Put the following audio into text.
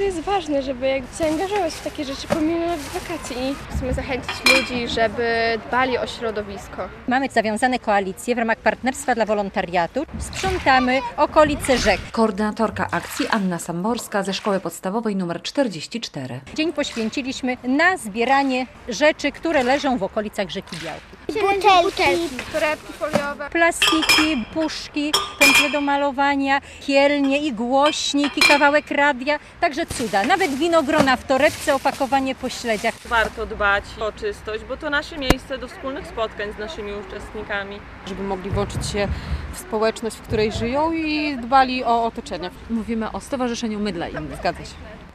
to jest ważne, żeby zaangażować w takie rzeczy pomimo wakacji. Chcemy zachęcić ludzi, żeby dbali o środowisko. Mamy zawiązane koalicje w ramach Partnerstwa dla Wolontariatu. Sprzątamy okolice rzek. Koordynatorka akcji Anna Samborska ze Szkoły Podstawowej nr 44. Dzień poświęciliśmy na zbieranie rzeczy, które leżą w okolicach rzeki Białki. Butelki, torebki foliowe. Plastiki, puszki, pędzle do malowania, kielnie i głośnik i kawałek radia. Także cuda. Nawet winogrona w torebce, opakowanie po śledziach. Warto dbać o czystość, bo to nasze miejsce do wspólnych spotkań z naszymi uczestnikami. Żeby mogli włączyć się w społeczność, w której żyją i dbali o otoczenie. Mówimy o Stowarzyszeniu My dla Innych. Zgadza się.